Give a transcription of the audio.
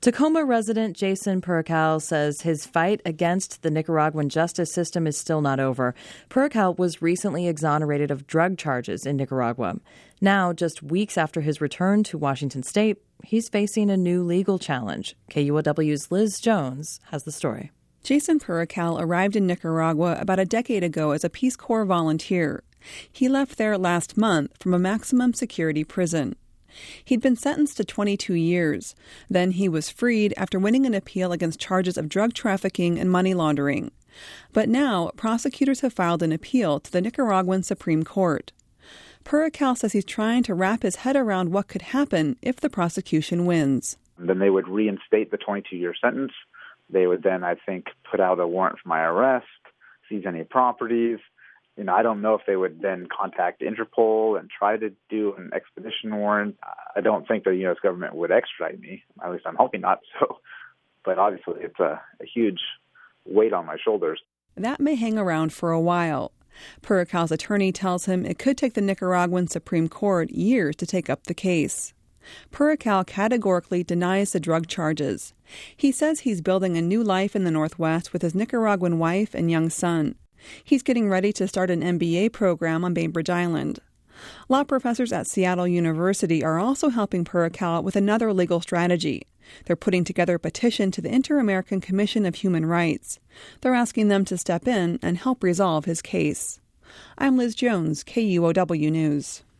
Tacoma resident Jason Purcal says his fight against the Nicaraguan justice system is still not over. Purcal was recently exonerated of drug charges in Nicaragua. Now, just weeks after his return to Washington state, he's facing a new legal challenge. KUOW's Liz Jones has the story. Jason Purcal arrived in Nicaragua about a decade ago as a Peace Corps volunteer. He left there last month from a maximum security prison. He'd been sentenced to 22 years. Then he was freed after winning an appeal against charges of drug trafficking and money laundering. But now, prosecutors have filed an appeal to the Nicaraguan Supreme Court. Purcal says he's trying to wrap his head around what could happen if the prosecution wins. Then they would reinstate the 22-year sentence. They would then, I think, put out a warrant for my arrest, seize any properties. I don't know if they would then contact Interpol and try to do an extradition warrant. I don't think the U.S. government would extradite me. At least I'm hoping not so. But obviously it's a huge weight on my shoulders. That may hang around for a while. Purcal's attorney tells him it could take the Nicaraguan Supreme Court years to take up the case. Purcal categorically denies the drug charges. He says he's building a new life in the Northwest with his Nicaraguan wife and young son. He's getting ready to start an MBA program on Bainbridge Island. Law professors at Seattle University are also helping Purcal with another legal strategy. They're putting together a petition to the Inter-American Commission of Human Rights. They're asking them to step in and help resolve his case. I'm Liz Jones, KUOW News.